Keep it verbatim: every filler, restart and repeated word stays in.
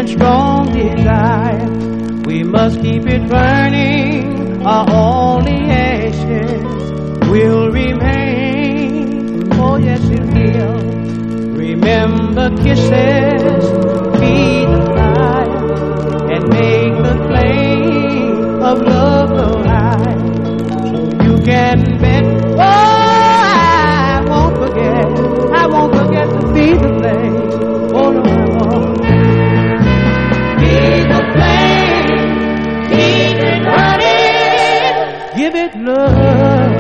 and strong desire. We must keep it burning, or only ashes will remain. Oh yes it will. Remember kisses, feed the fire, and make the flame of love go high. So you can bet, oh I won't forget, I won't forget to feed the flame. Oh no I won't. Feed the flame, keep it burning, give it love.